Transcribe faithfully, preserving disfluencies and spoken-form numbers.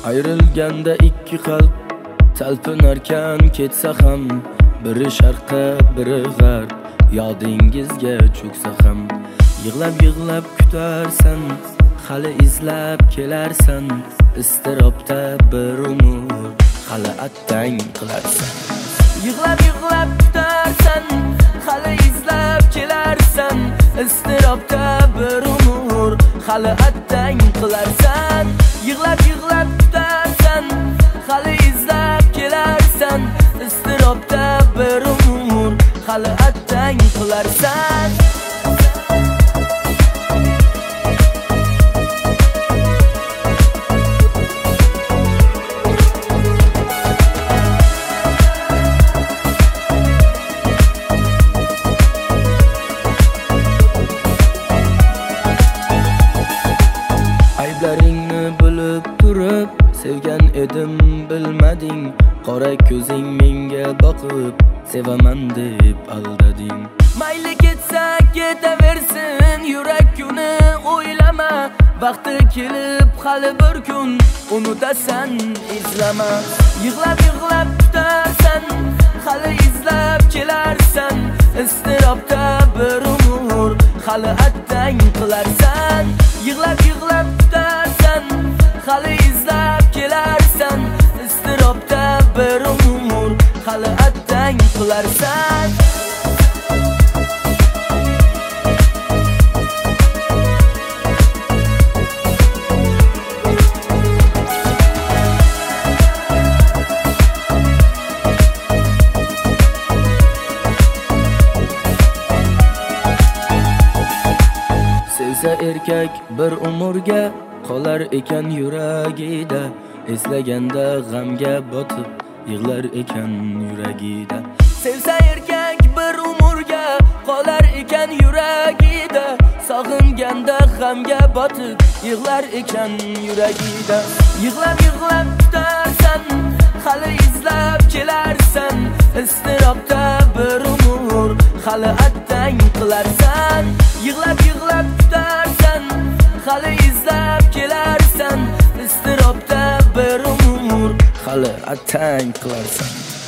Ayrılganda ikki qalb talpinarkan ketsa ham, biri sharqqa biri g'arb yodingizga cho'ksa ham, yig'lab yig'lab kutarsan, hali izlab kelarsan, istirobda bir umr hali attang qilarsan. Yig'lab yig'lab kutarsan, hali izlab kelarsan, istirobda bir umr hali attang qilarsan. Yig'lab yig'lab kutarsan, hali izlab kelarsan, istirobda bir umr hali attang qilarsan. Ayblaringni bilib turib sevgan edim bilmading, qora ko'zing menga boqib sevaman deb aldading. Mayli ketsa ketaversin, yurak kuni o'ylama, vaqti kelib hali bir kun unutasan izlama. Yig'lab yig'lab kutarsan, hali izlab kelarsan, istirobda bir umr hali attang qilarsan. Yig'lab yig'lab kutarsan, hali izlab kelarsan, istirobda bir umr hali attang qilarsan. Sevsa erkak bir umrga qolar ekan yuragida, eslaganda g'amga botib yig'lar ekan yuragida. Sevsa erkak bir umrga qolar ekan yuragida, sog'inganda g'amga botib yig'lar ekan yuragida. Yig'lab yig'lab kutarsan, hali izlab kelarsan, istirobda bir umr hali attang qilarsan. Yig'lab yig'lab kutarsan, hali izlab kelarsan, istirobda bir umr hali attang qilarsan.